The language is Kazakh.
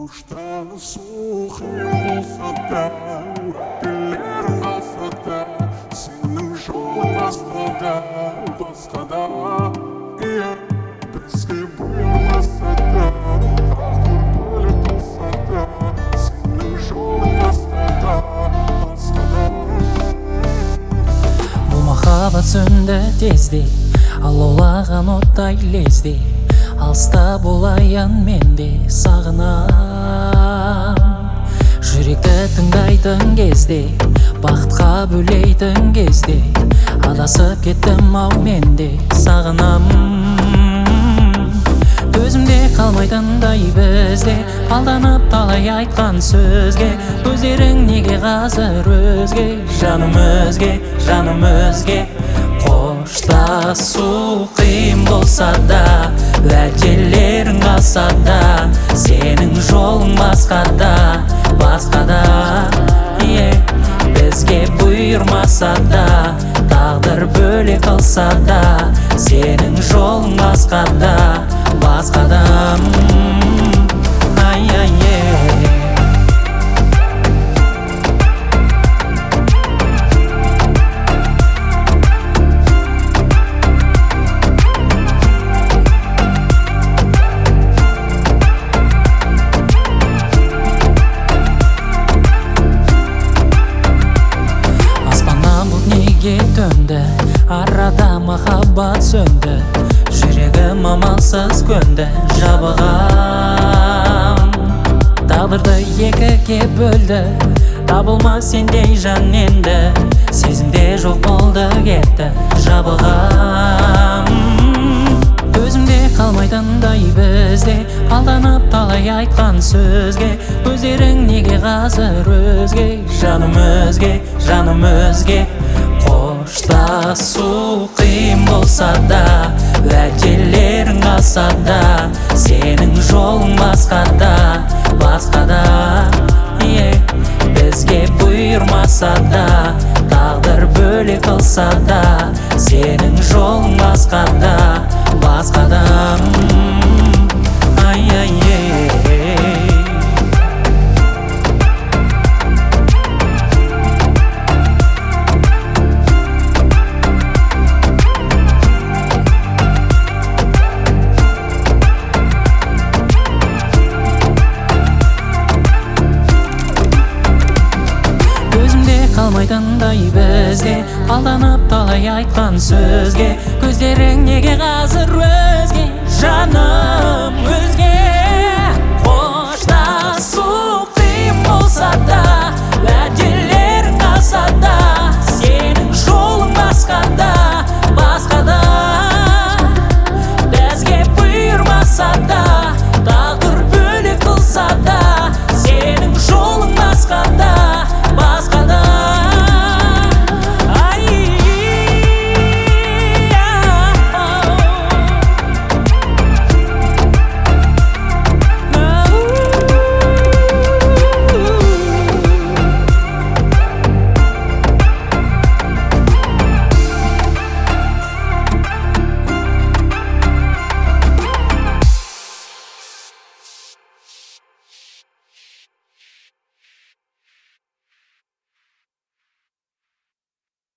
Tanışу қиын болса да, тілерің қалса да, сенің жолың басқада, басқада. Бізге бұйырмаса да, тағдыр бөлек болса да, сенің жолың басқада, басқада. Бұл махаббат сөнді тезде, алаулаған оттай лезде. Алыста болайын менде сағынам. Жүректі тыңдайтын кезде, бақытқа бөлейтін кезде, адасып кеттім ау менде сағынам. Төзімде қалмайтындай бізде, алданып талай айтқан сөзге, көздерің неге қазір өзге, жаным өзге, жаным өзге. Қоштасу қиын болса да, уәделерің қалса да, сенің жолың басқада, басқада. Бізге бұйырмаса да, тағдыр бөлек қалса да, сенің жолың басқада, басқада. Төнді, арада махаббат сөнді, жүрегім амалсыз көнді, жабығам. Тағдырды екіге бөлді, табылмас сендей жан енді, сезімде жоқ болды кетті, жабығам. Төзімде қалмайтындай бізде, алданып талай айтқан сөзге, көздерің неге қазір өзге, жаным өзге, жаным өзге. Қоштасу қиын болса да, уәделерің қалса да, сенің жолың басқада, басқада. Бізге бұйырмаса да, тағдыр бөлек қалса да, сенің жолың басқада, басқада. Қалмайтындай бізде, алданып талай айтқан сөзге, көздерің неге қазір өзге, жаным өзге.